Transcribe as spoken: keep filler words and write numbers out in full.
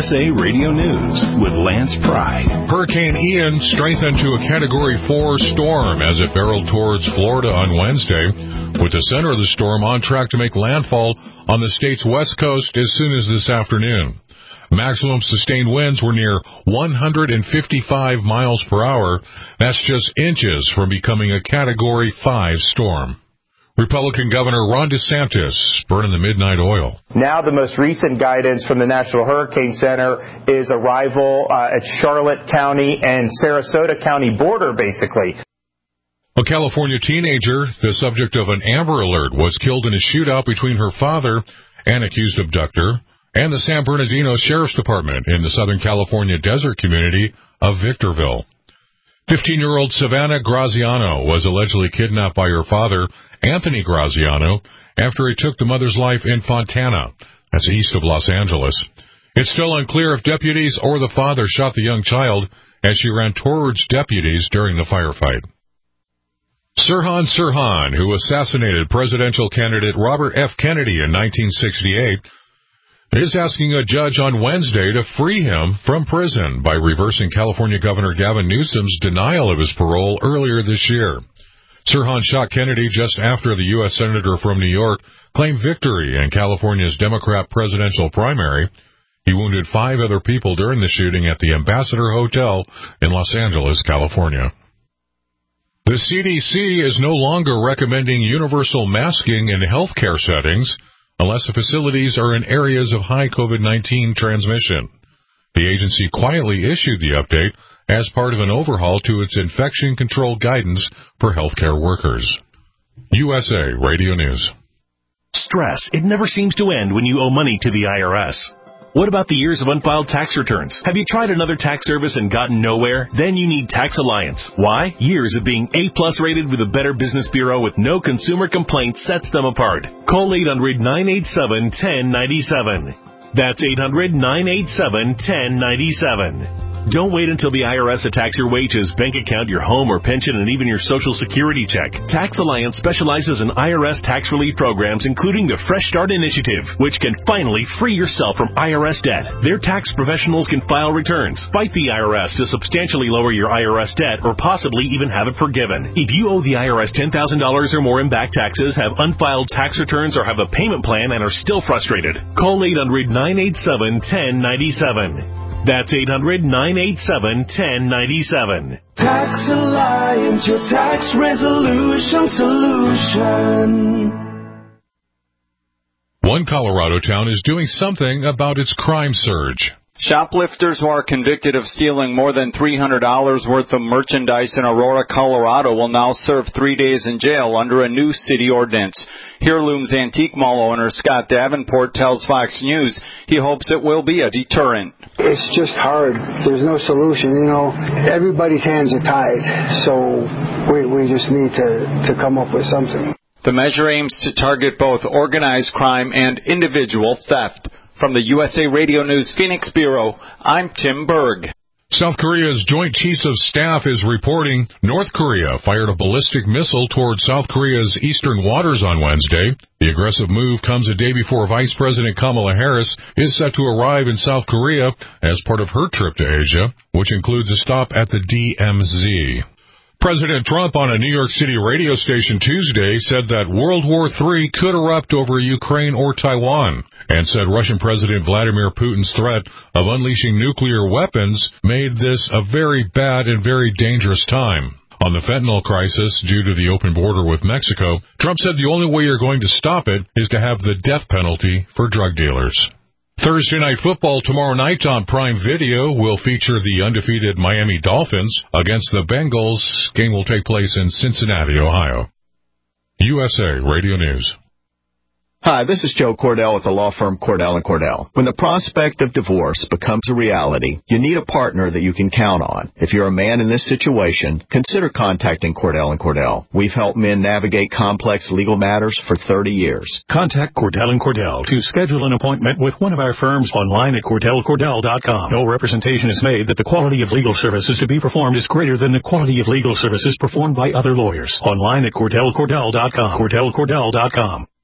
S A Radio News with Lance Pride. Hurricane Ian strengthened to a Category four storm as it barreled towards Florida on Wednesday, with the center of the storm on track to make landfall on the state's west coast as soon as this afternoon. Maximum sustained winds were near one hundred fifty-five miles per hour. That's just inches from becoming a Category five storm. Republican Governor Ron DeSantis burning the midnight oil. Now the most recent guidance from the National Hurricane Center is arrival uh, at Charlotte County and Sarasota County border, basically. A California teenager, the subject of an Amber Alert, was killed in a shootout between her father, an accused abductor, and the San Bernardino Sheriff's Department in the Southern California desert community of Victorville. fifteen-year-old Savannah Graziano was allegedly kidnapped by her father, Anthony Graziano, after he took the mother's life in Fontana, that's east of Los Angeles. It's still unclear if deputies or the father shot the young child as she ran towards deputies during the firefight. Sirhan Sirhan, who assassinated presidential candidate Robert F. Kennedy in nineteen sixty-eight, is asking a judge on Wednesday to free him from prison by reversing California Governor Gavin Newsom's denial of his parole earlier this year. Sirhan shot Kennedy just after the U S Senator from New York claimed victory in California's Democrat presidential primary. He wounded five other people during the shooting at the Ambassador Hotel in Los Angeles, California. The C D C is no longer recommending universal masking in healthcare settings unless the facilities are in areas of high COVID nineteen transmission. The agency quietly issued the update as part of an overhaul to its infection control guidance for healthcare workers. U S A Radio News. Stress. It never seems to end when you owe money to the I R S. What about the years of unfiled tax returns? Have you tried another tax service and gotten nowhere? Then you need Tax Alliance. Why? Years of being A-plus rated with a Better Business Bureau with no consumer complaints sets them apart. Call eight hundred, nine eight seven, one zero nine seven. That's eight hundred, nine eight seven, one zero nine seven. Don't wait until the I R S attacks your wages, bank account, your home or pension, and even your Social Security check. Tax Alliance specializes in I R S tax relief programs, including the Fresh Start Initiative, which can finally free yourself from I R S debt. Their tax professionals can file returns, fight the I R S to substantially lower your I R S debt, or possibly even have it forgiven. If you owe the I R S ten thousand dollars or more in back taxes, have unfiled tax returns, or have a payment plan and are still frustrated, call eight hundred, nine eight seven, one zero nine seven. That's eight hundred, nine eight seven, one zero nine seven. Tax Alliance, your tax resolution solution. One Colorado town is doing something about its crime surge. Shoplifters who are convicted of stealing more than three hundred dollars worth of merchandise in Aurora, Colorado will now serve three days in jail under a new city ordinance. Heirlooms Antique Mall owner Scott Davenport tells Fox News he hopes it will be a deterrent. It's just hard. There's no solution. You know, everybody's hands are tied, so we, we just need to, to come up with something. The measure aims to target both organized crime and individual theft. From the U S A Radio News Phoenix Bureau, I'm Tim Berg. South Korea's Joint Chiefs of Staff is reporting North Korea fired a ballistic missile toward South Korea's eastern waters on Wednesday. The aggressive move comes a day before Vice President Kamala Harris is set to arrive in South Korea as part of her trip to Asia, which includes a stop at the D M Z. President Trump on a New York City radio station Tuesday said that World War Three could erupt over Ukraine or Taiwan, and said Russian President Vladimir Putin's threat of unleashing nuclear weapons made this a very bad and very dangerous time. On the fentanyl crisis due to the open border with Mexico, Trump said the only way you're going to stop it is to have the death penalty for drug dealers. Thursday Night Football tomorrow night on Prime Video will feature the undefeated Miami Dolphins against the Bengals. Game will take place in Cincinnati, Ohio. U S A Radio News. Hi, this is Joe Cordell with the law firm Cordell and Cordell. When the prospect of divorce becomes a reality, you need a partner that you can count on. If you're a man in this situation, consider contacting Cordell and Cordell. We've helped men navigate complex legal matters for thirty years. Contact Cordell and Cordell to schedule an appointment with one of our firms online at cordell cordell dot com. No representation is made that the quality of legal services to be performed is greater than the quality of legal services performed by other lawyers. Online at cordell cordell dot com. cordell cordell dot com.